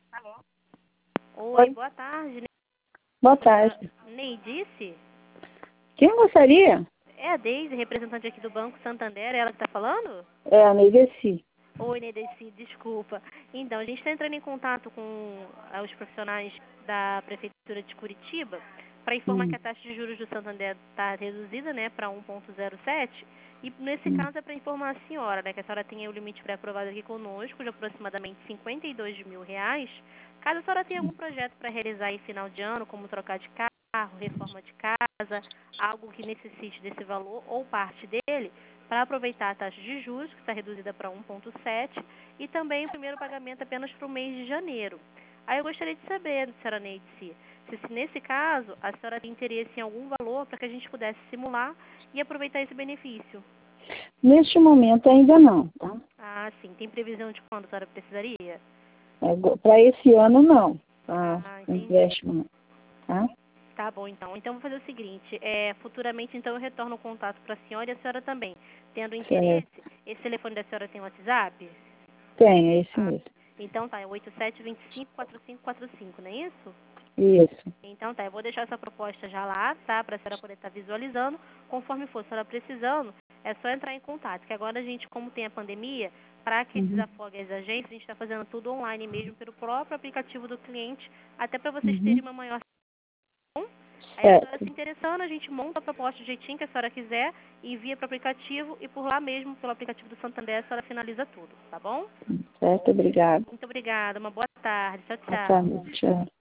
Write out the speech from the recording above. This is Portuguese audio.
Oi, boa tarde. Boa tarde. Neidice? Quem gostaria? É a Deise, representante aqui do Banco Santander, é ela que está falando? É a Neideci. Oi, Neidice, desculpa. Então, a gente está entrando em contato com os profissionais da Prefeitura de Curitiba para informar que a taxa de juros do Santander está reduzida, né, para 1,07. E nesse caso é para informar a senhora, né, que a senhora tenha o limite pré-aprovado aqui conosco de aproximadamente R$ 52 mil. Caso a senhora tenha algum projeto para realizar em final de ano, como trocar de carro, reforma de casa, algo que necessite desse valor ou parte dele, para aproveitar a taxa de juros, que está reduzida para 1,7, e também o primeiro pagamento apenas para o mês de janeiro. Aí eu gostaria de saber, senhora Neidice, se nesse caso a senhora tem interesse em algum valor para que a gente pudesse simular e aproveitar esse benefício. Neste momento ainda não, tá? Ah, sim. Tem previsão de quando a senhora precisaria? Para esse ano não. Entendi. Empréstimo não, tá? Tá bom, então. Então, vou fazer o seguinte, futuramente, então, eu retorno o contato para a senhora e a senhora também. Tendo interesse, Certo. esse telefone da senhora tem WhatsApp? Tem, é esse mesmo. Então tá, é 87254545, não é isso? Isso. Então tá, eu vou deixar essa proposta já lá, tá? Para a senhora poder estar visualizando. Conforme for a senhora precisando, é só entrar em contato. Que agora a gente, como tem a pandemia, para que desafogue as agências, a gente está fazendo tudo online mesmo, pelo próprio aplicativo do cliente, até para vocês terem uma maior. Aí a senhora Certo. se interessando, a gente monta a proposta do jeitinho que a senhora quiser, envia para o aplicativo e por lá mesmo, pelo aplicativo do Santander, a senhora finaliza tudo, tá bom? Certo, obrigado. Muito obrigada, uma boa tarde. Tchau, Boa tchau. tarde, tchau.